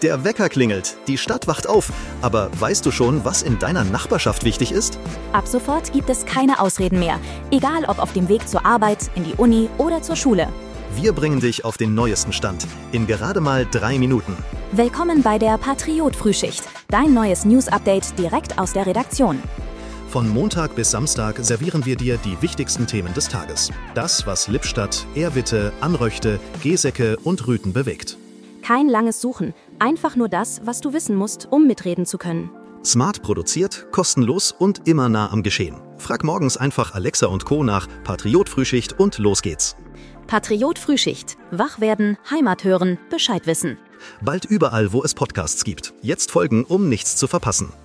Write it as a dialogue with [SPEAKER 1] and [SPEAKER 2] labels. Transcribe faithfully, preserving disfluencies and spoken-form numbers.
[SPEAKER 1] Der Wecker klingelt, die Stadt wacht auf. Aber weißt du schon, was in deiner Nachbarschaft wichtig ist?
[SPEAKER 2] Ab sofort gibt es keine Ausreden mehr. Egal ob auf dem Weg zur Arbeit, in die Uni oder zur Schule.
[SPEAKER 1] Wir bringen dich auf den neuesten Stand in gerade mal drei Minuten.
[SPEAKER 2] Willkommen bei der Patriot-Frühschicht. Dein neues News-Update direkt aus der Redaktion.
[SPEAKER 1] Von Montag bis Samstag servieren wir dir die wichtigsten Themen des Tages. Das, was Lippstadt, Erwitte, Anröchte, Geseke und Rüthen bewegt.
[SPEAKER 2] Kein langes Suchen, einfach nur das, was du wissen musst, um mitreden zu können.
[SPEAKER 1] Smart produziert, kostenlos und immer nah am Geschehen. Frag morgens einfach Alexa und Co. nach Patriot-Frühschicht und los geht's.
[SPEAKER 2] Patriot-Frühschicht. Wach werden, Heimat hören, Bescheid wissen.
[SPEAKER 1] Bald überall, wo es Podcasts gibt. Jetzt folgen, um nichts zu verpassen.